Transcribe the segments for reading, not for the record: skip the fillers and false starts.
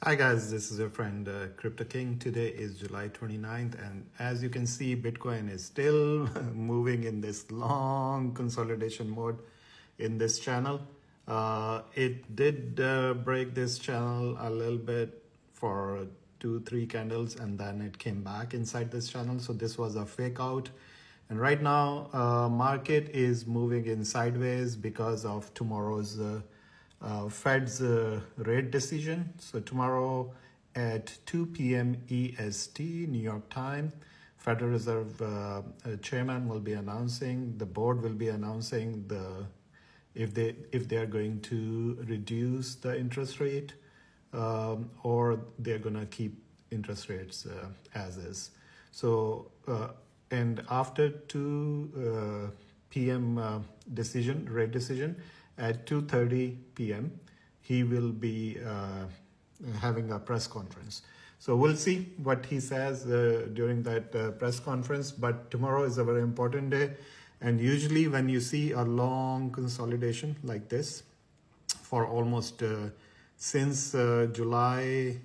Hi guys, this is your friend Crypto King. Today is July 29th, and as you can see, Bitcoin is still moving in this long consolidation mode in this channel. It did break this channel a little bit for 2-3 candles, and then it came back inside this channel. So this was a fake out. And right now, market is moving in sideways because of tomorrow's Fed's rate decision. So tomorrow at 2 p.m. EST, New York time, Federal Reserve chairman will be announcing, the board will be announcing if they are going to reduce the interest rate or they're going to keep interest rates as is. So and after 2 p.m. Rate decision, at 2:30 p.m. he will be having a press conference. So we'll see what he says during that press conference. But tomorrow is a very important day, and usually when you see a long consolidation like this for almost since July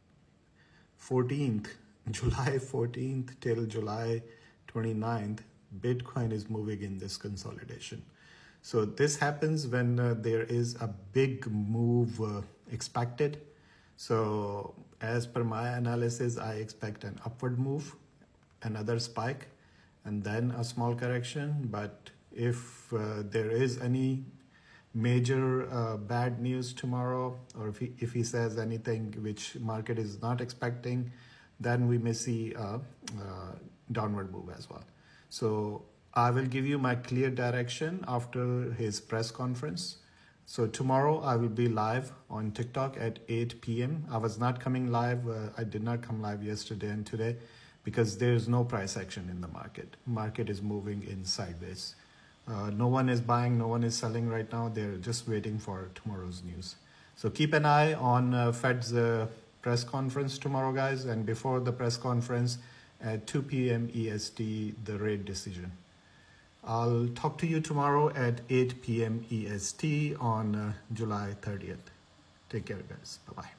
14th till July 29th, Bitcoin is moving in this consolidation. So this happens when there is a big move expected. So as per my analysis, I expect an upward move, another spike, and then a small correction. But if there is any major bad news tomorrow, or if he says anything which market is not expecting, then we may see a downward move as well. So I will give you my clear direction after his press conference. So tomorrow I will be live on TikTok at 8 p.m. I was not coming live. I did not come live yesterday and today because there is no price action in the market. Market is moving in sideways. No one is buying, no one is selling right now. They're just waiting for tomorrow's news. So keep an eye on Fed's press conference tomorrow, guys. And before the press conference at 2 p.m. EST, the rate decision. I'll talk to you tomorrow at 8 p.m. EST on July 30th. Take care, guys. Bye-bye.